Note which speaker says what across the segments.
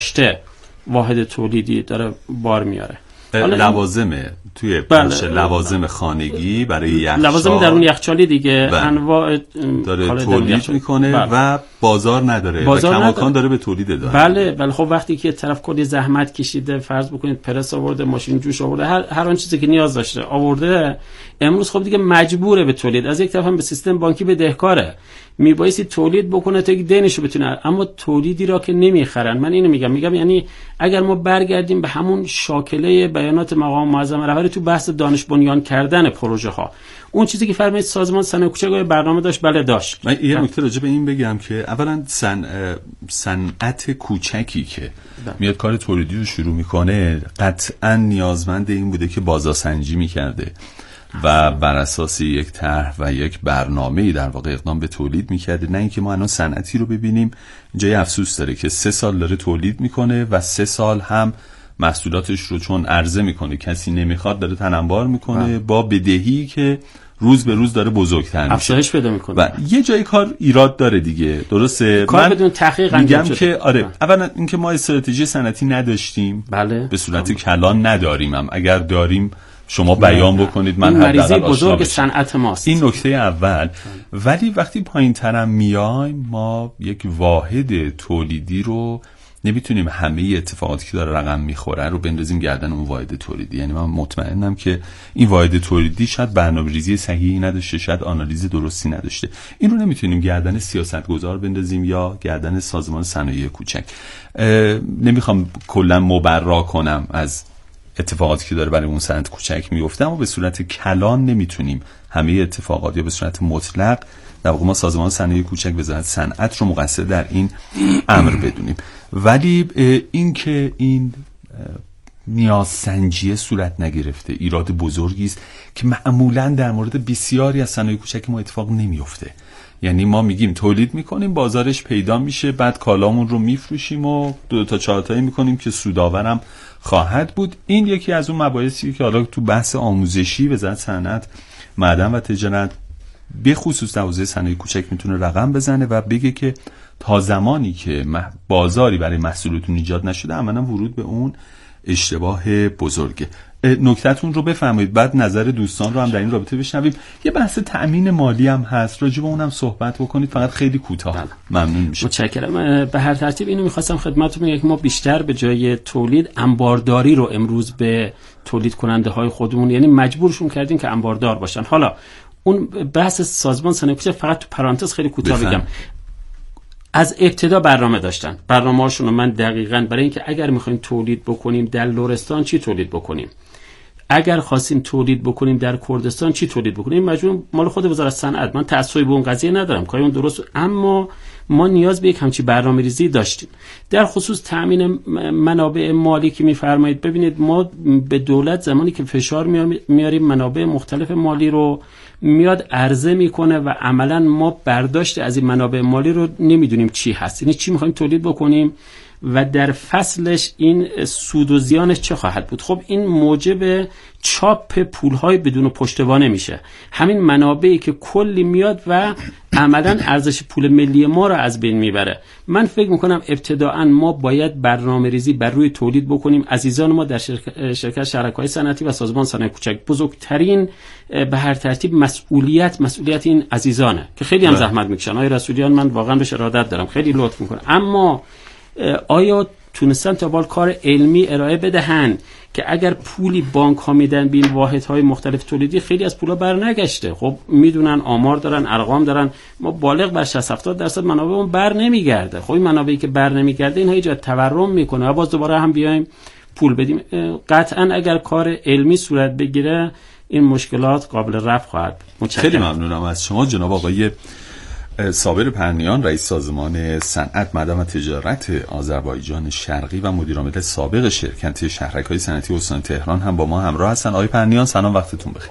Speaker 1: واحد تولیدی داره بار میاره.
Speaker 2: لوازمه توی پوش لوازم خانگی برای یخچال،
Speaker 1: لوازم درون یخچالی دیگه انواع
Speaker 2: داره تولید میکنه و بازار نداره و کماکان داره به تولید داره.
Speaker 1: بله خب وقتی که طرف کلی زحمت کشیده، فرض بکنید پرس آورده، ماشین جوش آورده، هر آن چیزی که نیاز داشته آورده، امروز خب دیگه مجبوره به تولید. از یک طرف هم به سیستم بانکی بدهکاره، میبایستی تولید بکنه تا یک دینشو بتونه، اما تولیدی را که نمیخرن. من اینو میگم یعنی اگر ما برگردیم به همون شاکله بیانات مقام معظم رهبری تو بحث دانش بنیان کردن پروژه ها، اون چیزی که فرمایید سازمان صنایع کوچک برنامه داشت، بله داشت.
Speaker 2: من یه نکته راجع به این بگم که اولا صنعت کوچکی که میاد کار تولیدی رو شروع میکنه قطعا نیازمند این بوده که بازارسنجی میکرده و بر اساس یک طرح و یک برنامه‌ای در واقع اقدام به تولید میکرده، نه اینکه ما الان صنعتی رو ببینیم جای افسوس داره که 3 سال داره تولید میکنه و 3 سال هم محصولاتش رو چون عرضه میکنه کسی نمیخواد داره تننبار میکنه با بدهی که روز به روز داره بزرگتر میشه،
Speaker 1: افزایش پیدا میکنه
Speaker 2: و یه جای کار ایراد داره دیگه. درسته،
Speaker 1: کار بدون تحقیق
Speaker 2: میگم که آره اولا اینکه ما استراتژی صنعتی نداشتیم،
Speaker 1: بله
Speaker 2: به صورت کلان نداریم، هم اگر داریم شما بیان بکنید من
Speaker 1: مریضی بزرگ صنعت ماست.
Speaker 2: این نکته اول. ولی وقتی پایین‌ترم میایم ما یک واحد تولیدی رو نمیتونیم همه اتفاقاتی که داره رقم میخوره رو بندازیم گردن اون واحد تولیدی. یعنی من مطمئنم که این واحد تولیدی شاید برنامه‌ریزی صحیحی نداشته، شاید آنالیز درستی نداشته. این رو نمیتونیم گردن سیاستگزار بندازیم یا گردن سازمان صنایع کوچک. نمیخوام کلا مبرا کنم از اتفاقاتی که داره برای اون صنعت کوچک میفته، اما به صورت کلان نمیتونیم همه اتفاقات یا به صورت مطلق در واقع ما سازمان صنایع کوچک وزارت صنعت رو مقصر در این امر بدونیم. ولی این که این نیازسنجی صورت نگرفته ایراد بزرگی است که معمولا در مورد بسیاری از صنایع کوچک ما اتفاق نمیفته. یعنی ما میگیم تولید میکنیم، بازارش پیدا میشه، بعد کالامون رو میفروشیم و 2 تا 4 تایی میکنیم که سودآورم خواهد بود. این یکی از اون مباحثی که حالا تو بحث آموزشی وزارت صنعت، معدن و تجارت به خصوص در حوزه صنایع کوچک میتونه رقم بزنه و بگه که تا زمانی که بازاری برای محصولتون ایجاد نشده عملاً ورود به اون اشتباه بزرگه. نکته‌تون رو بفرمایید، بعد نظر دوستان رو هم در این رابطه بشنویم. یه بحث تأمین مالی هم هست، راجع به اونم صحبت بکنید، فقط خیلی کوتاه. ممنون میشم.
Speaker 1: متشکرم. به هر ترتیب اینو می‌خواستم خدمتتون بگم که ما بیشتر به جای تولید انبارداری رو امروز به تولید کننده های خودمون، یعنی مجبورشون کردیم که انباردار باشن. حالا اون بحث سازمان صنایع کوچک فقط تو پرانتز خیلی کوتاه بگم، از ابتدا برنامه داشتن. برنامه‌هاشون رو من دقیقاً برای اینکه اگر می‌خوایم تولید بکنیم در لرستان چی تولید بکنیم، اگر خواستیم تولید بکنیم در کردستان چی تولید بکنیم، مجموع مال خود وزارت صنعت. من تعصبی به اون قضیه ندارم، کاری اون درست، اما ما نیاز به یک همچین برنامه‌ریزی داشتیم. در خصوص تامین منابع مالی که می‌فرمایید، ببینید ما به دولت زمانی که فشار میاریم منابع مختلف مالی رو میاد عرضه میکنه و عملاً ما برداشت از این منابع مالی رو نمیدونیم چی هست، یعنی چی می‌خوایم تولید بکنیم و در فصلش این سود و زیانش چه خواهد بود. خب این موجب چاپ پول‌های بدون پشتوانه میشه. همین منابعی که کلی میاد و عملاً ارزش پول ملی ما رو از بین میبره. من فکر میکنم ابتداءً ما باید برنامه‌ریزی بر روی تولید بکنیم. عزیزان ما در شرکت شرکای صنعتی و سازمان صنایع کوچک بزرگترین به هر ترتیب مسئولیت این عزیزانه که خیلی هم زحمت میکشن. آقای رسولیان من واقعا بهش ارادت دارم، خیلی لطف میکنه، اما آیا تونستن تا بال کار علمی ارائه بدهن که اگر پولی بانک ها میدن به این واحدهای مختلف تولیدی، خیلی از پولا برنگشته. خب میدونن، آمار دارن، ارقام دارن، ما بالغ بر 60-70% منابعمون بر نمیگرده. خب این منابعی که بر نمیگرده اینها ایجاد تورم میکنه و باز دوباره هم بیایم پول بدیم. قطعا اگر کار علمی صورت بگیره این مشکلات قابل رفع خواهد.
Speaker 2: خیلی ممنونم از شما جناب آقای صابر پرنیان، رئیس سازمان صنعت، معدن و تجارت آذربایجان شرقی و مدیر عامل سابق شرکت شهرک‌های صنعتی استان تهران هم با ما همراه هستن. آقای پرنیان سلام، وقتتون بخیر.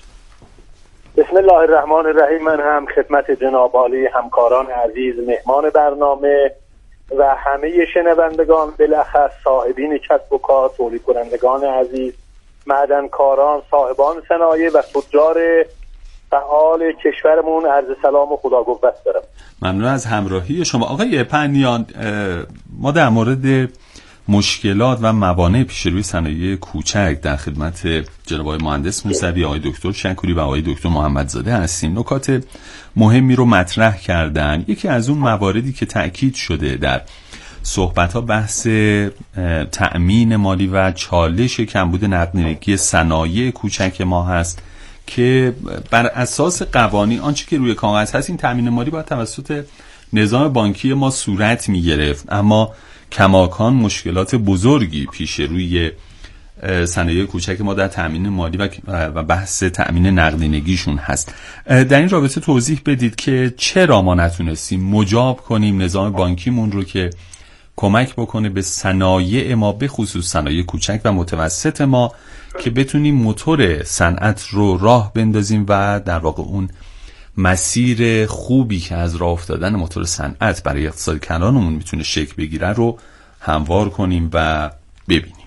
Speaker 3: بسم الله الرحمن الرحیم. من هم خدمت جناب عالی همکاران عزیز، مهمان برنامه و همه شنوندگان، بالاخص صاحبین کسب و کار، تولید کنندگان عزیز، معدنکاران، صاحبان صنایع و تجار فعال کشورمون عرض سلام و خدا گفت دارم.
Speaker 2: ممنون از همراهی شما. آقای پرنیان، ما در مورد مشکلات و موانع پیش روی صنایع کوچک در خدمت جناب آقای مهندس موسوی، آقای دکتر شکوری و آقای دکتر محمدزاده هستیم. نکات مهمی رو مطرح کردن. یکی از اون مواردی که تأکید شده در صحبت‌ها بحث تأمین مالی و چالش کمبود نقدینگی صنایع کوچک ما هست که بر اساس قوانین آنچه که روی کاغذ هست این تأمین مالی باید توسط نظام بانکی ما صورت می‌گرفت، اما کماکان مشکلات بزرگی پیش روی صنایع کوچک ما در تأمین مالی و بحث تأمین نقدینگیشون هست. در این رابطه توضیح بدید که چرا ما نتونستیم مجاب کنیم نظام بانکیمون رو که کمک بکنه به صنایع ما، به خصوص صنایع کوچک و متوسط ما، که بتونیم موتور صنعت رو راه بندازیم و در واقع اون مسیر خوبی که از راه افتادن موتور صنعت برای اقتصاد کلانمون میتونه شکل بگیره رو هموار کنیم و ببینیم.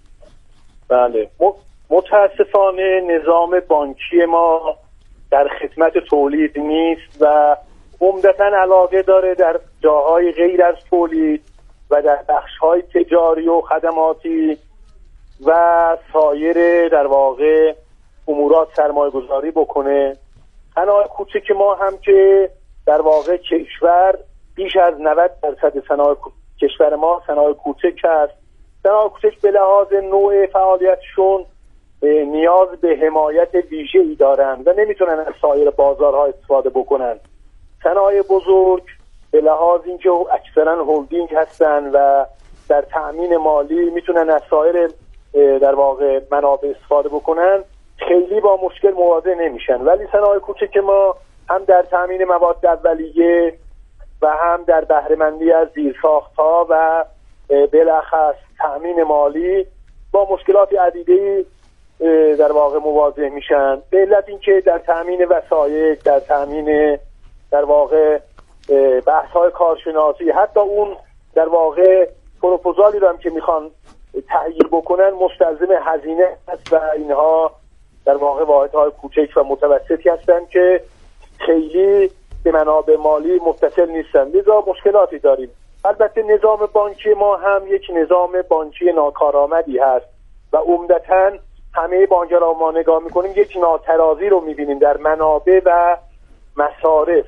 Speaker 3: بله، متاسفانه نظام بانکی ما در خدمت تولید نیست و عمدتاً علاقه داره در جاهای غیر از تولید و در بخش‌های تجاری و خدماتی و سایر در واقع امورات سرمایه‌گذاری بکنه. صنایع کوچک ما هم که در واقع کشور بیش از 90% صنایع کشور ما صنایع کوچک است. صنایع کوچک به لحاظ نوع فعالیتشون نیاز به حمایت ویژه‌ای دارند و نمیتونن از سایر بازارها استفاده بکنن. صنایع بزرگ به لحاظ اینکه اکثرا هولدینگ هستن و در تأمین مالی میتونن از سایر در واقع منابع استفاده بکنن، خیلی با مشکل مواجه نمیشن. ولی صنایع کوچک ما هم در تأمین مواد اولیه و هم در بهره‌مندی از زیرساخت‌ها و بالاخص تأمین مالی با مشکلات عدیده‌ای در واقع مواجه میشن، به علت اینکه در تأمین وسایل، در تأمین در واقع بحث‌های کارشناسی، حتی اون در واقع پروپوزالی رو هم که میخوان تغییر بکنن مستلزم هزینه است و اینها در واقع واحدهای کوچک و متوسطی هستند که خیلی به منابع مالی متصل نیستن، لذا مشکلاتی داریم. البته نظام بانکی ما هم یک نظام بانکی ناکارآمدی هست و عمدتاً همه بانک‌ها را ما نگاه می‌کنیم یک ناترازی رو می‌بینیم در منابع و مصارف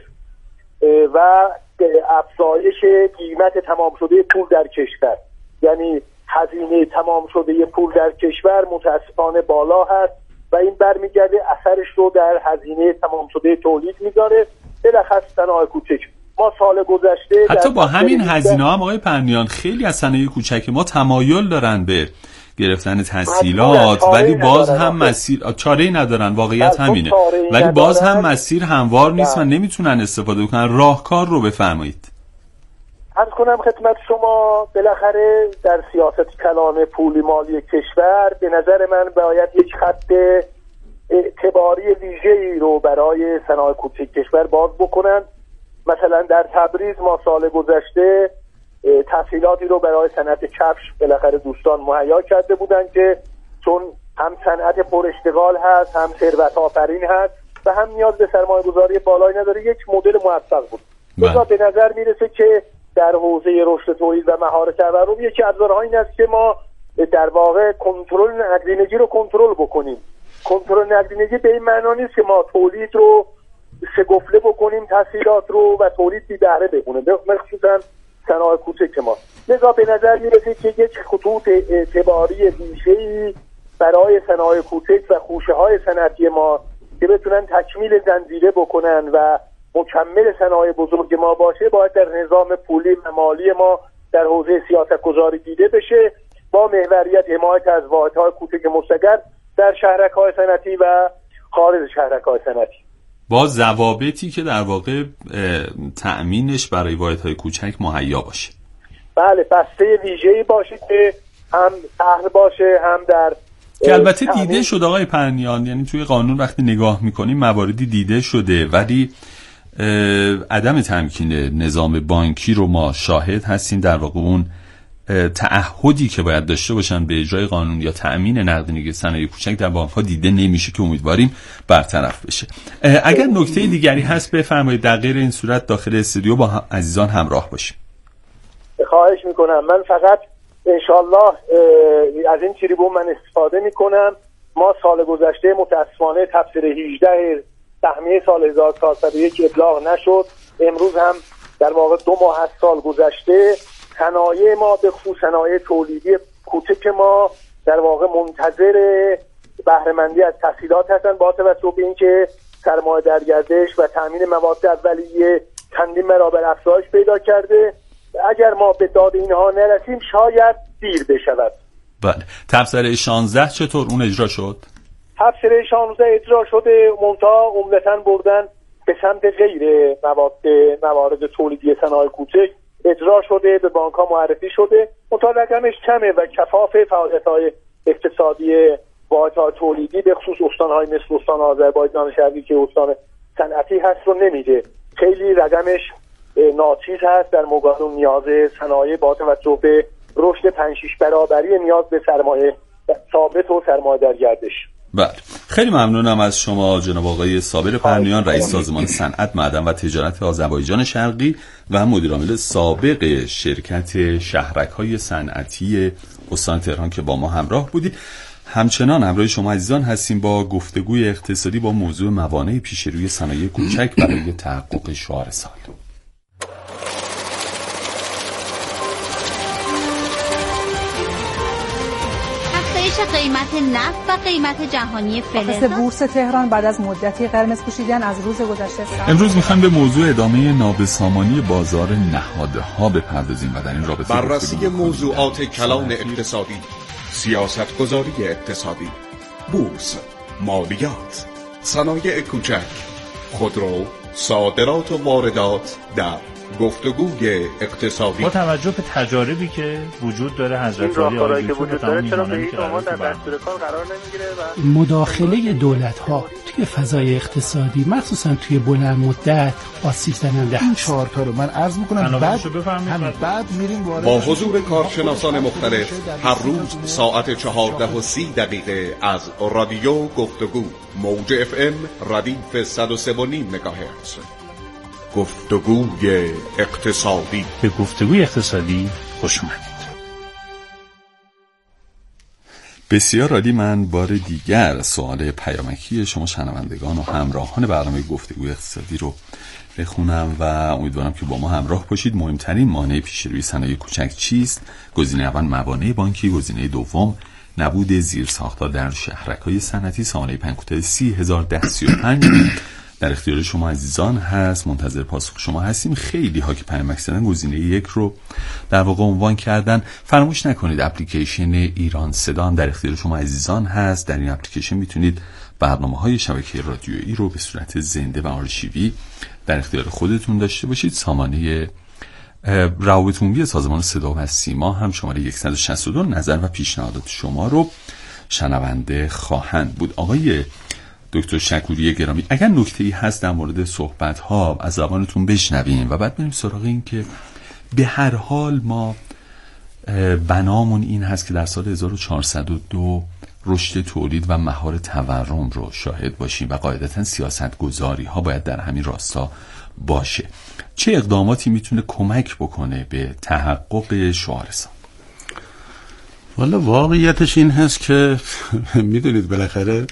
Speaker 3: و افزایش قیمت تمام شده پول در کشور. یعنی هزینه تمام شده پول در کشور متأسفانه بالا هست و این برمیگرده اثرش رو در هزینه تمام شده تولید میذاره، بالاخص صنایع کوچک. ما سال گذشته
Speaker 2: حتی با همین هزینه هم آقای پرنیان خیلی از صنایع کوچک ما تمایل دارن به گرفتن تسهیلات، ولی باز هم مسیر چاره‌ای ندارن، واقعیت همینه، ولی باز هم مسیر هموار نیست و نمیتونن استفاده کنن. راهکار رو بفرمایید.
Speaker 3: عرض کنم خدمت شما، بالاخره در سیاست کلان پولی مالی کشور به نظر من باید یک خط اعتباری ویژه‌ای رو برای صنایع کوچک کشور باز بکنن. مثلا در تبریز ما سال گذشته تسهیلاتی رو برای صنعت کفش بالاخره دوستان مهیا کرده بودن که چون هم صنعت پر اشتغال هست، هم ثروت آفرین هست و هم نیاز به سرمایه‌گذاری بالایی نداره، یک مدل موفق بود. لذا به نظر میرسه که در حوزه رشد تولید و مهارت تورم یکی از راه‌ها این است که ما در واقع کنترل نقدینگی رو کنترل بکنیم. کنترل نقدینگی به این معنا نیست که ما تولید رو شگفته بکنیم، تسهیلات رو و تولید بی بهره بمونه، مخصوصا صنایع کوچک ما. لذا به نظر میرسه که یک خطوط اعتباری ویژه‌ای برای صنایع کوچک و خوشه‌های صنعتی ما که بتونن تکمیل زنجیره بکنن و مکمل صنایع بزرگ ما باشه، باید در نظام پولی و مالی ما در حوزه سیاست گذاری دیده بشه، با محوریت حمایت از واحدهای کوچک مستقر در شهرک‌های صنعتی و خارج شهرک‌های صنعتی،
Speaker 2: با ضوابطی که در واقع تأمینش برای واحدهای کوچک مهیا باشه.
Speaker 3: بله، بسته ویژه‌ای باشه که هم سهل باشه، هم در
Speaker 2: که البته دیده شد آقای پرنیان، یعنی توی قانون وقتی نگاه میکنیم مواردی دیده شده، ولی عدم تمکین نظام بانکی رو ما شاهد هستیم. در واقع اون تعهدی که باید داشته باشن به اجرای قانون یا تأمین نقدینگی صنایع کوچک در بانک‌ها دیده نمیشه که امیدواریم برطرف بشه. اگر نکته دیگری هست بفرمایید، در غیر این صورت داخل استودیو با عزیزان همراه باشیم.
Speaker 3: خواهش میکنم. من فقط انشالله از این تریبون من استفاده میکنم. ما سال گذشته متاسفانه تفسیر 18 سهمیه سال 1401 ابلاغ نشد. امروز هم در واقع 2 ماه از سال گذشته. صنایع ما به خصوص صنایع تولیدی کوچک ما در واقع منتظر بهره‌مندی از تسهیلات هستن با توجه به اینکه سرمایه در گردش و تامین مواد اولیه چندین برابر افزایش پیدا کرده. اگر ما به داد اینها نرسیم شاید دیر بشود.
Speaker 2: بله. تفسیر 16 چطور اون اجرا شد؟
Speaker 3: تفسیر 16 اجرا شده، منتها عمدتاً بردن به سمت غیر موارد تولیدی صنایع کوچک اجرا شده، به بانک‌ها معرفی شده، منتها رقمش کمه و کفاف فعالیت‌های اقتصادی واحدهای تولیدی به خصوص استان‌های مثل استان آذربایجان شرقی که استان صنعتی هست رو نمیده. خیلی رقمش ناچیز هست در مقابل نیاز صنایع با توجه به رشد 5-6 برابری نیاز به سرمایه ثابت و سرمایه در گردش.
Speaker 2: بله. خیلی ممنونم از شما جناب آقای صابر پرنیان، رئیس سازمان صنعت، معدن و تجارت آذربایجان شرقی و مدیر عامل سابق شرکت شهرک‌های صنعتی استان تهران که با ما همراه بودید. همچنان همراه شما عزیزان هستیم با گفتگوی اقتصادی با موضوع موانع پیش روی صنایع کوچک برای تحقق شعار سال.
Speaker 4: قیمت نفت و قیمت جهانی فلز.
Speaker 5: بورس تهران بعد از مدتی قرمز پوشیدن از روز گذشته
Speaker 2: امروز میخوایم به موضوع ادامه نابسامانی بازار نهادها بپردازیم و در این رابطه
Speaker 6: بررسی موضوعات کلان اقتصادی، سیاستگذاری اقتصادی، بورس، مالیات، صنایع کوچک، خودرو، صادرات و واردات در گفتگوی اقتصادی.
Speaker 7: با توجه به تجاربی که وجود داره حضرت عالی آقای دکتر
Speaker 3: چرا به هیچ عنوان در دستور کار قرار نمیگیره و
Speaker 8: مداخله دولت‌ها توی فضای اقتصادی مخصوصا توی بلند مدت آسیب زننده
Speaker 9: این 4 تا رو من عرض می‌کنم بعد میریم وارد
Speaker 6: با حضور کارشناسان مختلف هر روز ساعت 14:30 از رادیو گفتگو موج FM ردیف 103.5 مگاهرتز. گفتگوی اقتصادی.
Speaker 7: به گفتگوی اقتصادی خوش اومدید.
Speaker 2: بسیار عالی. من بار دیگر سوال پیامکی شما شنوندگان و همراهان برنامه گفتگوی اقتصادی رو بخونم و امیدوارم که با ما همراه باشید. مهمترین مانع پیش روی صنایع کوچک چیست؟ گزینه اول موانع بانکی، گزینه دوم نبود زیرساخت‌ها در شهرک‌های صنعتی. سوال پیامک 301035 در اختیار شما عزیزان هست. منتظر پاسخ شما هستیم. خیلی ها که پیامک زدن گزینه 1 رو در واقع عنوان کردن. فراموش نکنید اپلیکیشن ایران صدا در اختیار شما عزیزان هست. در این اپلیکیشن میتونید برنامه‌های شبکه رادیویی رو به صورت زنده و آرشیوی در اختیار خودتون داشته باشید. سامانه روابط عمومی سازمان صدا و سیما هم شماره 162 نظر و پیشنهادات شما رو شنونده خواهند بود. آقای دکتر شکوری گرامی، اگر نکته‌ای هست در مورد صحبت‌ها از زبانتون بشنویم و بعد بریم سراغ این که به هر حال ما بنامون این هست که در سال 1402 رشد تولید و مهار تورم رو شاهد باشیم و قاعدتاً سیاست‌گذاری‌ها باید در همین راستا باشه. چه اقداماتی میتونه کمک بکنه به تحقق شعار سال؟
Speaker 9: والا واقعیتش این هست که میدونید بالاخره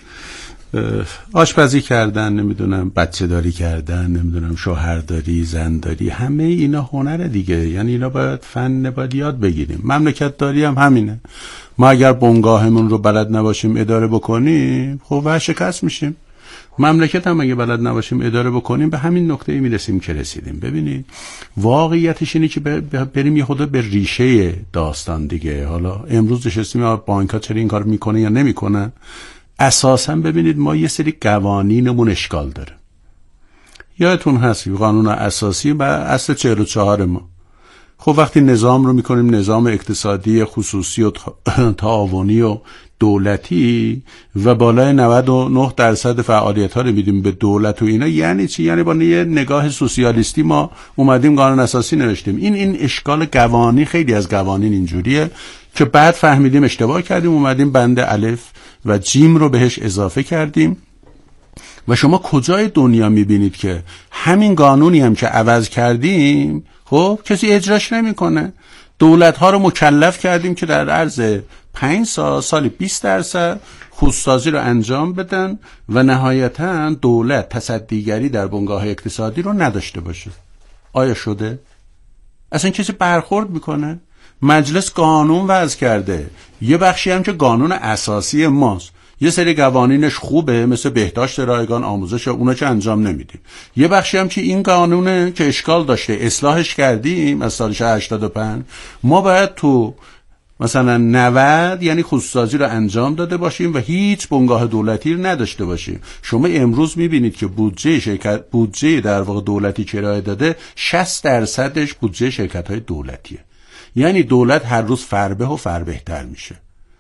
Speaker 9: آشپزی کردن، نمیدونم بچه داری کردن، نمیدونم شوهرداری، زنداری، همه اینا هنره دیگه. یعنی اینا باید یاد بگیریم. مملکت داری هم همینه. ما اگر بنگاهمون رو بلد نباشیم اداره بکنیم خب ورشکست میشیم. مملکت هم اگه بلد نباشیم اداره بکنیم به همین نقطه‌ای میرسیم که رسیدیم. ببینید واقعیتش اینه که بریم یه خود به ریشه داستان دیگه. حالا امروز نشستیم بانک‌ها چرا این کار میکنه یا نمیکنه. اساساً ببینید ما یه سری قوانینمون اشکال داره. یادتون هست قانون اساسی و اصل 44 ما. خب وقتی نظام رو میکنیم نظام اقتصادی خصوصی و تعاونی و دولتی و بالای 99% فعالیت ها رو میدیم به دولت و اینا، یعنی چی؟ یعنی با یه نگاه سوسیالیستی ما اومدیم قانون اساسی نوشتیم. این اشکال قوانین، خیلی از قوانین اینجوریه که بعد فهمیدیم اشتباه کردیم، اومدیم بند الف و جیم رو بهش اضافه کردیم. و شما کجای دنیا میبینید که همین قانونی هم که عوض کردیم خب کسی اجراش نمیکنه؟ دولت‌ها رو مکلف کردیم که در عرض 5 سال 20% خودسازی رو انجام بدن و نهایتاً دولت تصدیگری در بنگاه اقتصادی رو نداشته باشه. آیا شده؟ اصلا کسی برخورد میکنه؟ مجلس قانون وضع کرده، یه بخشی هم که قانون اساسی ماست، یه سری قوانینش خوبه مثل بهداشت رایگان، آموزش، اونا چه انجام نمیدیم. یه بخشی هم که این قانونه که اشکال داشته اصلاحش کردیم از سال 85. ما باید تو مثلا 90 یعنی خودسازی رو انجام داده باشیم و هیچ بنگاه دولتی رو نداشته باشیم. شما امروز میبینید که بودجه در واقع دولتی که ارائه داده 60% بودجه شرکت‌های دولتیه. یعنی دولت هر روز فربه و فربهتر میشه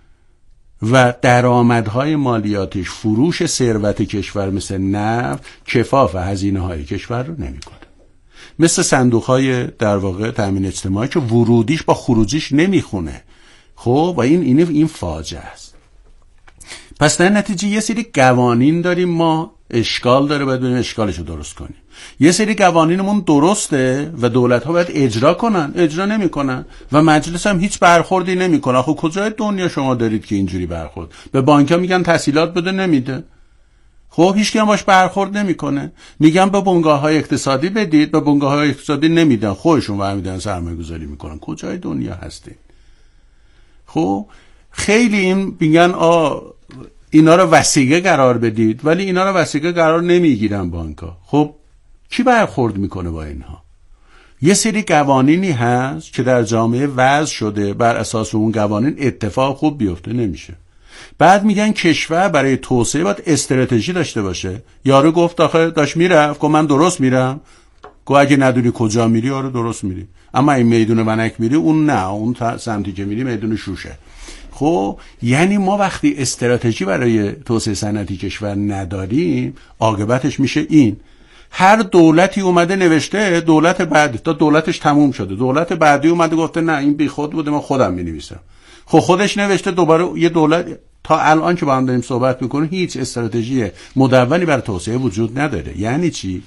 Speaker 9: و درآمدهای مالیاتش، فروش ثروت کشور مثل نفت کفاف هزینه‌های کشور رو نمیکنه. مثل صندوق‌های در واقع تامین اجتماعی که ورودیش با خروجیش نمیخونه. خب و این فاجعه است. پس در نتیجه یه سری قوانین داریم، ما اشکال داره، باید بریم اشکالش رو درست کنیم. یه سری قوانینمون درسته و دولت‌ها باید اجرا کنن، اجرا نمی‌کنن و مجلس هم هیچ برخوردی نمی‌کنه. خب کجای دنیا شما دارید که اینجوری برخورد؟ به بانک‌ها میگن تسهیلات بده، نمیده. خب هیچ کی هم باش برخورد نمی‌کنه. میگن به بنگاه‌های اقتصادی بدید، به بنگاه‌های اقتصادی نمیدن، خودشون برمی‌دارن سرمایه‌گذاری می‌کنن. کجای دنیا هستید؟ خب خیلی این میگن اینا رو وثیقه قرار بدید، ولی اینا رو وثیقه قرار نمیگیرن بانک‌ها. خب کی برخورد میکنه با اینها؟ یه سری قوانینی هست که در جامعه وضع شده، بر اساس اون قوانین اتفاق خوب بیفته نمیشه. بعد میگن کشور برای توسعه باید استراتژی داشته باشه. یارو گفت آخه داش میرفت، گفت من درست میرم. گفت اگه ندونی کجا میری یارو درست میری، اما این میدون ونک میری اون نه، اون سمتی که میری میدون شوشه. خب یعنی ما وقتی استراتژی برای توسعه صنعتی کشور نداریم، عاقبتش میشه این: هر دولتی اومده نوشته دولت بعدی تا دولتش تموم شده، دولت بعدی اومده گفته نه این بی خود بوده من خودم می‌نویسم. خب خودش نوشته دوباره یه دولت. تا الان که با هم داریم صحبت میکنیم هیچ استراتژی مدونی برای توسعه وجود نداره. یعنی چی؟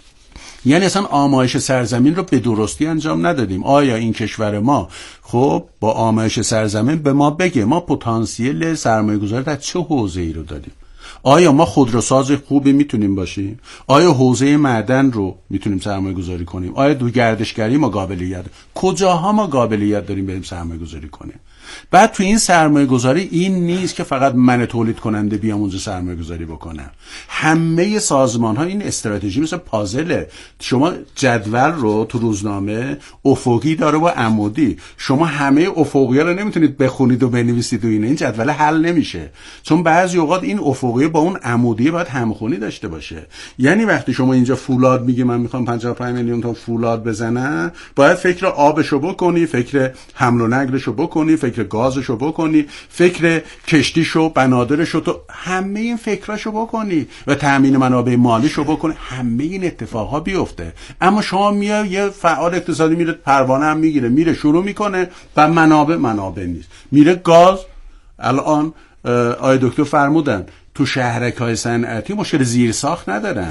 Speaker 9: یعنی اصلا آمایش سرزمین رو به درستی انجام ندادیم. آیا این کشور ما خب با آمایش سرزمین به ما بگه ما پتانسیل سرمایه‌گذاری در چه حوزه‌ای رو داریم؟ آیا ما خودروساز خوبی میتونیم باشیم؟ آیا حوزه معدن رو میتونیم سرمایه گذاری کنیم؟ آیا دو گردشگری ما قابلیت؟ کجاها ما قابلیت داریم بریم سرمایه گذاری کنیم؟ بعد تو این سرمایه گذاری این نیست که فقط من تولید کننده بیام اونجا سرمایه گذاری بکنم. همه سازمان ها این استراتژی مثل پازله. شما جدول رو تو روزنامه افقی داره و عمودی، شما همه افقی رو نمیتونید بخونید و بنویسید و این جدول حل نمیشه، چون بعضی اوقات این افقی با اون عمودی باید همخونی داشته باشه. یعنی وقتی شما اینجا فولاد میگی من میخوام 55 میلیون تا فولاد بزنم، باید فکر آبشو بکنی، فکر حمل و نقلشو بکنی، فکر گازشو بکنی، فکر کشتیشو، بنادرشو، تو همه این فکراشو بکنی و تامین منابع مالیشو بکنی، همه این اتفاقا بیفته. اما شما میای یه فعال اقتصادی میره پروانه هم میگیره، میره شروع میکنه و منابع نیست، میره گاز. الان آقای دکتر فرمودن تو شهرک‌های صنعتی مشکل زیرساخت ندارن،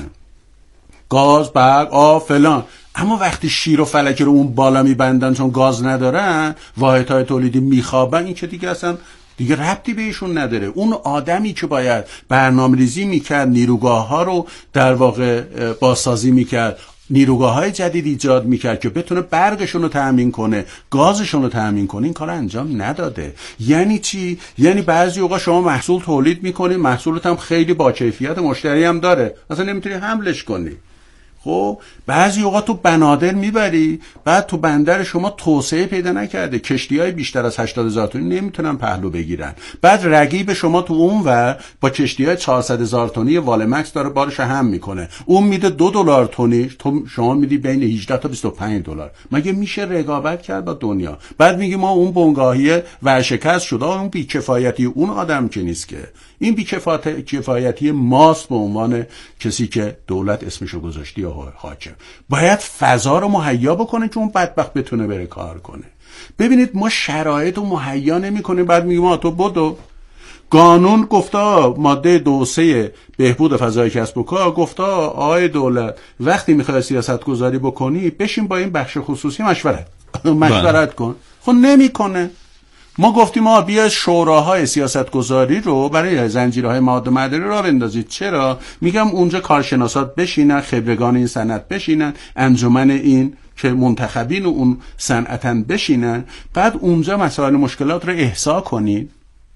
Speaker 9: گاز، برق، آب، فلان. اما وقتی شیر و فلک رو اون بالا میبندن چون گاز ندارن، واحدهای تولیدی میخوابن، این که دیگه اصلا دیگه ربطی بهشون نداره. اون آدمی که باید برنامه‌ریزی میکرد، نیروگاه‌ها رو در واقع بازسازی میکرد، نیروگاه‌های جدید ایجاد میکرد که بتونه برقشون رو تامین کنه، گازشون رو تامین کنه، این کار انجام نداده. یعنی چی؟ یعنی بعضی اوقات شما محصول تولید میکنی، محصولت هم خیلی با کیفیت، مشتری هم داره، اصلا نمیتونی حملش کنی. خب بعضی اوقات تو بنادر میبری، بعد تو بندر شما توسعه پیدا نکرده، کشتی‌های بیشتر از 80,000 تنی نمیتونن پهلو بگیرن، بعد رقیب شما تو اونور با کشتی‌های 400,000 تنی والمکس داره بارش هم میکنه، اون میده $2 تنی، تو شما میدی بین 18 تا $25. مگه میشه رقابت کرد با دنیا؟ بعد میگی ما اون بنگاهی ورشکست شده، اون بی‌کفایتی اون آدم که نیست که، این بی‌کفایتی ماست به عنوان کسی که دولت اسمشو گذاشتی یا حاکم. باید فضا رو مهیا بکنه که اون بدبخت بتونه بره کار کنه. ببینید ما شرایط رو مهیا نمی‌کنیم، بعد میگیم تو بدو. قانون گفته ماده 2.3 بهبود فضای کسب و کار گفته آقای دولت وقتی میخوای سیاست گذاری بکنی بشین با این بخش خصوصی مشورت. مشورت کن. خب نمیکنه. ما گفتیم بیا شوراهای سیاستگذاری رو برای زنجیرهای مواد معدنی راه بندازید. چرا؟ میگم اونجا کارشناسات بشینن، خبرگان این صنعت بشینن، انجمن این که منتخبین و اون صنعتن بشینن، بعد اونجا مسائل مشکلات رو احصا کنید،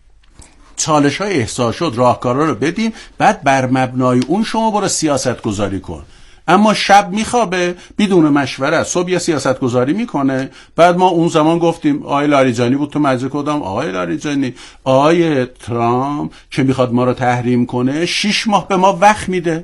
Speaker 9: چالش‌های احصا شد راهکارا رو بدیم، بعد بر مبنای اون شما برو سیاست گذاری کن. اما شب میخوابه بدون مشورت، صبح سیاست گذاری میکنه. بعد ما اون زمان گفتیم آقای لاریجانی بود تو مجلس، کدام آقای لاریجانی؟ آقای ترامپ که میخواد ما رو تحریم کنه 6 ماه به ما وقت میده.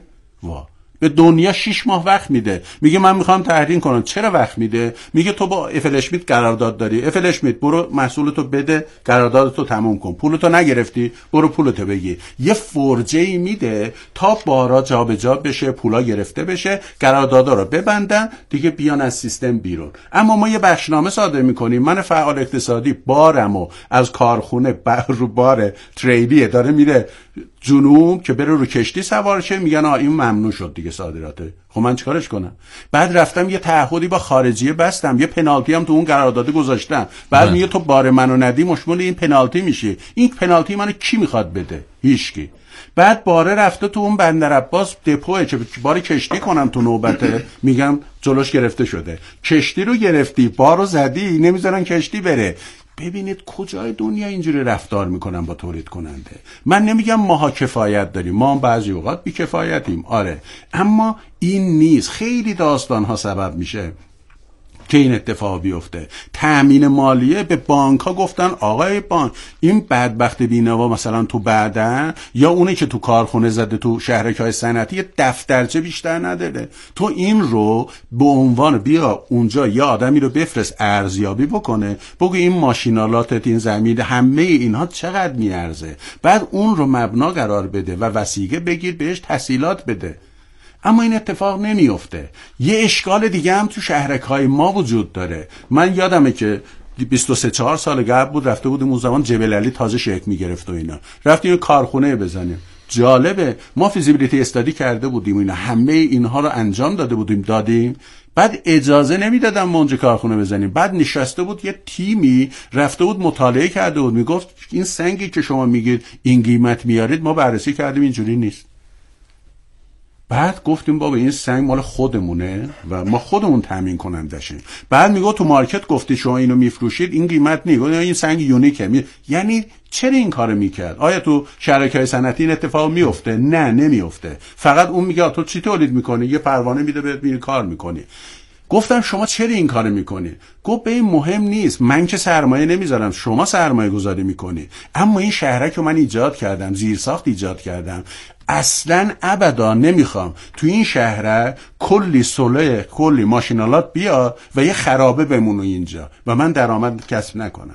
Speaker 9: به دنیا 6 ماه وقت میده، میگه من میخوام تحریم کنم. چرا وقت میده؟ میگه تو با افل اشمیت قرارداد داری، افل اشمیت برو محصولتو بده، قراردادتو تموم کن، پولتو نگرفتی برو پولتو بگیر. یه فرجه‌ای میده تا بارا جابجا بشه، پولا گرفته بشه، قراردادا رو ببندن دیگه، بیان از سیستم بیرون. اما ما یه بخشنامه صادر میکنیم، من فعال اقتصادی بارمو از کارخونه رو بار تریلی داره میره جنوب که بره رو کشتی سوار شه، میگن این ممنوع شد دیگه صادراته. خب من چیکارش کنم؟ بعد رفتم یه تعهدی با خارجیه بستم، یه پنالتی هم تو اون قرارداد گذاشتم، بعد میگه تو بار منو ندی مشمول این پنالتی میشی. این پنالتی منو کی میخواد بده؟ هیچکی. بعد باره رفته تو اون بندر عباس دپوه که بار کشتی کنم تو نوبته، میگم جلوش گرفته شده. کشتی رو گرفتی، بارو زدی، نمیذارن کشتی بره. ببینید کجای دنیا اینجوری رفتار میکنن با تولید کننده. من نمیگم ماها کفایت داریم، ما بعضی اوقات بی کفایتیم، آره، اما این نیست. خیلی داستان ها سبب میشه که این اتفاق بیفته. تأمین مالیه به بانک ها گفتن آقای بانک این بدبخت بینوا مثلا تو بعدن، یا اونی که تو کارخونه زده تو شهرک‌های صنعتی دفترچه بیشتر نداره، تو این رو به عنوان بیا اونجا یه آدمی رو بفرست ارزیابی بکنه، بگو این ماشینالاتت، این زمین، همه اینها چقدر میارزه، بعد اون رو مبنا قرار بده و وثیقه بگیر بهش تسهیلات بده. اما این اتفاق نمیفته. یه اشکال دیگه هم تو شهرک‌های ما وجود داره. من یادمه که 23-4 سال قبل بود، رفته بودیم اون زمان جبل علی تازه شکل میگرفت و اینا، رفتیم یه کارخونه بزنیم. جالبه، ما فیزیبیلیتی استادی کرده بودیم، اینا همه اینها رو انجام دادیم، بعد اجازه نمیدادن ما اونجا کارخونه بزنیم. بعد نشسته بود یه تیمی رفته بود مطالعه کرده بود، میگفت این سنگی که شما میگید این قیمت میارید ما بررسی کردیم اینجوری نیست. بعد گفتیم بابا این سنگ مال خودمونه و ما خودمون تامین کنندشیم. بعد میگه تو مارکت گفتی شما اینو میفروشید این قیمت نیست، این سنگ یونیکه. یعنی چرا این کارو میکرد؟ آیا تو شرکت‌های صنعتی این اتفاق میفته؟ نه نمیفته. فقط اون میگه تو چی تولید میکنی؟ یه پروانه میده بهت میری کار میکنی. گفتم شما چرا این کارو میکنی؟ گفت به این مهم نیست، من که سرمایه نمیذارم، شما سرمایه گذاری میکنی. اما این شهرک رو من ایجاد کردم، زیرساخت ایجاد کردم، اصلا ابدا نمیخوام تو این شهر کلی سوله کلی ماشینالات بیا و یه خرابه بمونه اینجا و من درآمد کسب نکنم.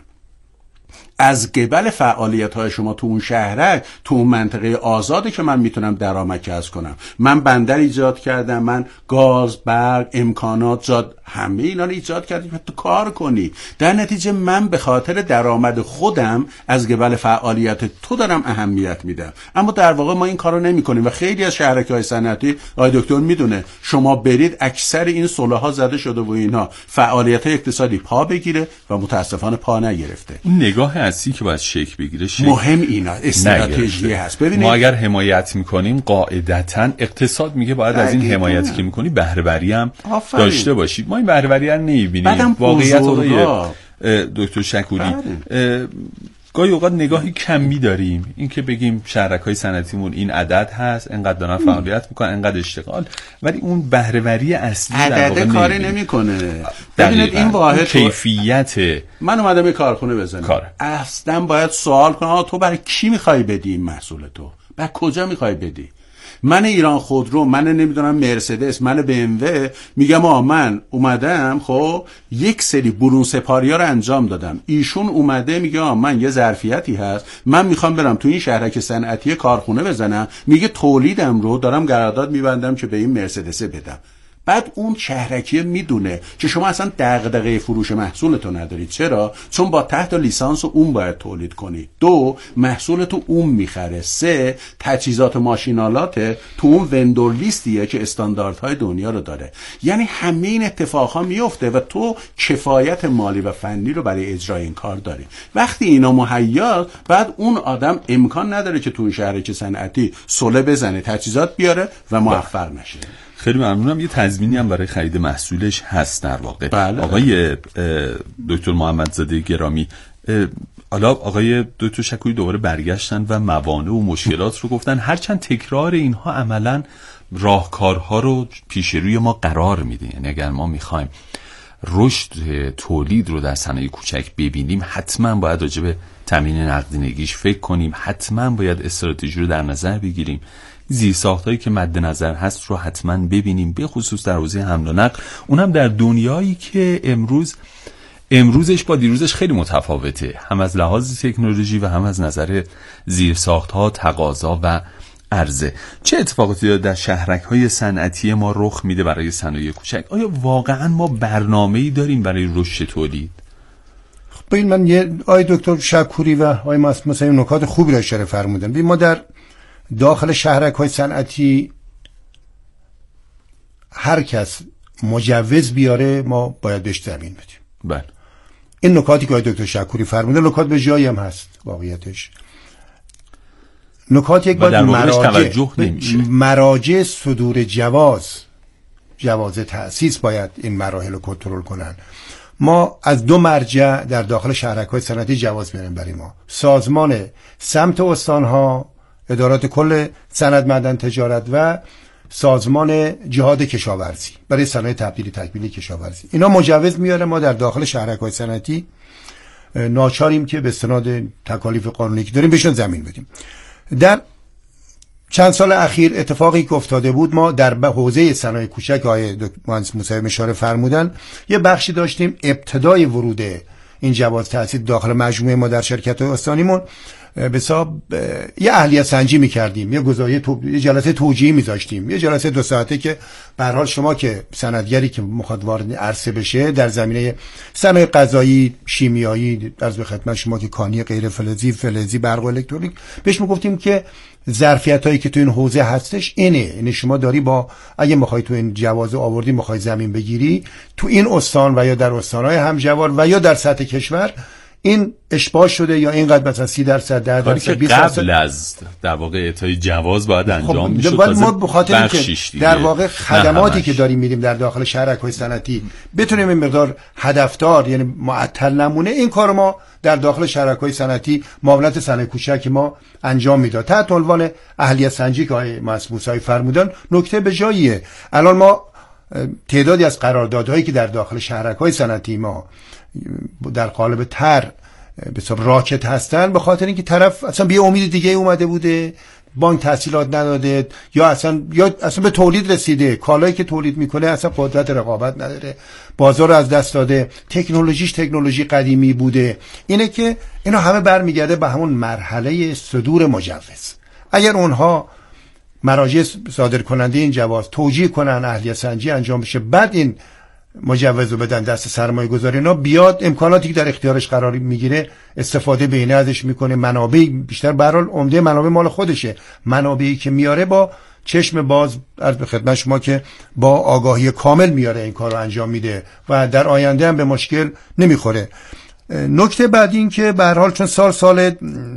Speaker 9: از قبل فعالیت‌های شما تو اون شهرک، تو اون منطقه آزاده که من میتونم درآمد کسب کنم. من بندر ایجاد کردم، من گاز، برق، امکانات، جاد، همه اینا رو ایجاد کردم که تو کار کنی. در نتیجه من به خاطر درآمد خودم از قبل فعالیت تو دارم اهمیت میدم. اما در واقع ما این کارو نمی‌کنیم و خیلی از شهرک‌های صنعتی، آقای دکتر میدونه، شما برید اکثر این سوله‌ها زده شده و اینا فعالیت اقتصادی پا بگیره و متاسفانه پا نگرفته.
Speaker 2: این نگاه اصلی که باید شکل بگیره
Speaker 9: مهم اینا استراتژی هست. ببینید
Speaker 2: ما اگر حمایت میکنیم قاعدتاً اقتصاد میگه باید از این حمایتی که میکنی بهره وری هم داشته باشید. ما این بهره وری رو نمیبینیم. واقعیت دکتر شکوری گاهی اوقات نگاهی کمی داریم، این که بگیم شهرک‌های صنعتیمون این عدد هست، انقدر دارن فعالیت میکنن، انقدر اشتغال، ولی اون بهره وری اصلی در واقع
Speaker 9: کاری نمیکنه. ببینید این واحد
Speaker 2: کیفیت
Speaker 9: من اومدم یه کارخونه بزنم، اصلا باید سوال کنم تو برای کی میخوای بدی این محصول، تو برای کجا میخوای بدی؟ من ایران خودرو، من نمیدونم مرسدس، من BMW، میگم من اومدم خب یک سری برون سپاری ها رو انجام دادم، ایشون اومده میگه من یه ظرفیتی هست، من میخوام برم تو این شهرک صنعتی کارخونه بزنم، میگه تولیدم رو دارم قرارداد میبندم که به این مرسدس بدم. بعد اون شهرکی میدونه که شما اصلا دغدغه فروش محصولتو ندارید. چرا؟ چون با تحت لیسانس اون باید تولید کنی. 2 محصولتو اون میخره. 3 تجهیزات و ماشینالات تو اون وندور لیستیه که استانداردهای دنیا رو داره. یعنی همه این اتفاقها میفته و تو کفایت مالی و فنی رو برای اجرای این کار داری. وقتی اینا مهیا، بعد اون آدم امکان نداره که تو شهرک صنعتی سوله بزنه، تجهیزات بیاره و موفق نشه.
Speaker 2: خیلی ممنونم. یه تضمینی هم برای خرید محصولش هست در واقع.
Speaker 9: بله.
Speaker 2: آقای دکتر محمدزاده گرامی، حالا آقای دکتر شکوری دوباره برگشتن و موانع و مشکلات رو گفتن، هرچند تکرار اینها عملاً راهکارها رو پیش روی ما قرار میده. یعنی اگر ما میخوایم رشد تولید رو در صنایع کوچک ببینیم، حتما باید راجع به تامین نقدینگیش فکر کنیم، حتما باید استراتژی رو در نظر بگیریم، زیرساختایی که مد نظر هست رو حتما ببینیم، به خصوص در حوزه حمل و نقل، اونم در دنیایی که امروزش با دیروزش خیلی متفاوته، هم از لحاظ تکنولوژی و هم از نظر زیرساخت‌ها، تقاضا و عرضه. چه اتفاقاتی در شهرک‌های صنعتی ما رخ میده برای صنایع کوچک؟ آیا واقعا ما برنامه‌ای داریم برای رشد تولید؟
Speaker 10: ببین، من آقای دکتر شکوری و آقای مثلا نکات خوبی را اشاره فرمودن. ببین، ما در داخل شهرک‌های صنعتی هر کس مجوز بیاره ما باید بهش زمین بدیم.
Speaker 2: بله.
Speaker 10: این نکاتی که آقای دکتر شکوری فرمودن نکات به جایی هم هست واقعیتش. نکات یک باید مراجع صدور جواز تأسیس باید این مراحل رو کنترل کنن. ما از 2 مرجع در داخل شهرک‌های صنعتی جواز میاریم برای ما: سازمان سمت استان‌ها، ادارات کل صنعت معدن تجارت و سازمان جهاد کشاورزی برای صنایع تبدیلی تکمیلی کشاورزی. اینا مجوز میاره. ما در داخل شهرک‌های صنعتی ناچاریم که به استناد تکالیف قانونی که داریم بهشون زمین بدیم. در چند سال اخیر اتفاقی که افتاده بود، ما در حوزه صنایع کوچک آقای مهندس موسوی اشاره فرمودن یه بخشی داشتیم ابتدای ورود این جواز تأسیس داخل مجموعه ما در شرکت‌های استانیمون به حساب یه اهلیت سنجی می‌کردیم، یه جلسه توجیهی می‌ذاشتیم، یه جلسه 2 ساعته که به هر حال شما که صنعتگری که می‌خواد وارد عرصه بشه در زمینه صنایع غذایی، شیمیایی، عرض به خدمت شما که کانی غیر فلزی، برق و الکترونیک، بهش میگفتیم که ظرفیتایی که تو این حوزه هستش اینه شما داری با اگه می‌خوای تو این جواز آوردی می‌خوای زمین بگیری تو این استان و یا در استان‌های همجوار و یا در سطح کشور، این اشباع شده یا اینقدر مثلا 30% 10% 20%
Speaker 2: قبل از در واقع اعطای جواز باید انجام میشد.
Speaker 10: ما به خاطر که در واقع خدماتی که داریم میدیم در داخل شهرک‌های صنعتی بتونیم این مقدار هدفدار یعنی معطل نمونه، این کار ما در داخل شهرک‌های صنعتی معاونت صنایع کوچک ما انجام میداد تحت عنوان اهلیت سنجی که آقای موسوی فرمودن. نکته به جاییه، الان ما تعدادی از قراردادهایی که در داخل شهرک‌های صنعتی ما در قالب تر به حساب راکت هستن، به خاطر اینکه طرف اصلا بی امید دیگه اومده بوده، بانک تحصیلات نداده یا اصلا به تولید رسیده، کالایی که تولید میکنه اصلا قدرت رقابت نداره، بازار رو از دست داده، تکنولوژی قدیمی بوده. اینه که اینا همه برمیگرده به همون مرحله صدور مجوز. اگر اونها مراجع صادر کننده این جواز توجیه کنن، اهلیت سنجی انجام بشه، بعد این مجوز رو بدن دست سرمایه گذاری، اینا بیاد امکاناتی که در اختیارش قرار میگیره استفاده بینه ازش میکنه، منابع بیشتر به هر حال عمده منابع مال خودشه، منابعی که میاره با چشم باز عرض به خدمت شما که با آگاهی کامل میاره این کار رو انجام میده و در آینده هم به مشکل نمیخوره. نکته بعد این که به هر حال چون سال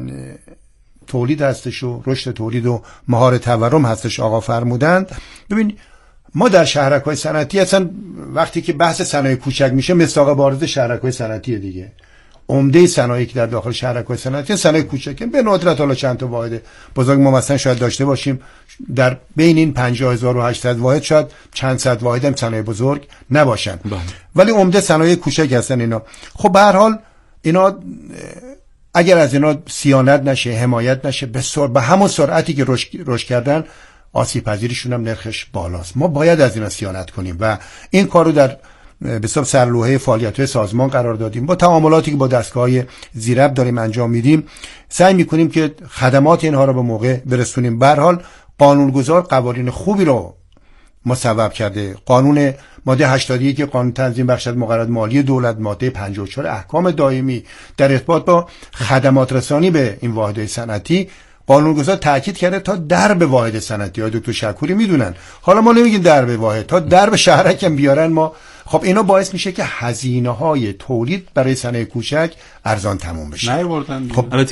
Speaker 10: تولید هستش و رشد تولید و مهار تورم هستش آقا فرمودند، ببین ما در شهرک‌های صنعتی اصلا وقتی که بحث صنایع کوچک میشه مصداق بارز شهرک‌های صنعتی دیگه، عمده صنایعی که در داخل شهرک‌های صنعتی صنایع کوچکه، به ندرت حالا چند تا واحد بزرگ ما مثلا شاید داشته باشیم، در بین این 50800 واحد شاید چند صد واحد هم صنایع بزرگ نباشن، ولی عمده صنایع کوچک هستن اینا. خب به هر حال اینا اگر از اینا صیانت نشه، حمایت نشه، به همون سرعتی که رشد کردن آسیب پذیریشون هم نرخش بالاست. ما باید از اینا صیانت کنیم و این کارو در به حساب سرلوحه فعالیت‌های سازمان قرار دادیم. با تعاملاتی که با دستگاه‌های زیرب داریم انجام میدیم سعی می‌کنیم که خدمات اینها رو به موقع برسونیم. به هر حال قانونگذار قوانین خوبی رو مصوب کرده. قانون ماده 81 که قانون تنظیم بخش از مقررات مالی دولت، ماده 54 احکام دائمی در ارتباط با خدمات رسانی به این واحدهای صنعتی، قانونگذار تاکید کرده تا درب واحد صنعتی، های دکتر شکوری میدونن، حالا ما نمیگیم درب واحد، تا درب شهرک هم بیارن ما، خب اینا باعث میشه که هزینه های تولید برای صنایع کوچک ارزان تموم بشه.
Speaker 9: نه بردن
Speaker 2: خب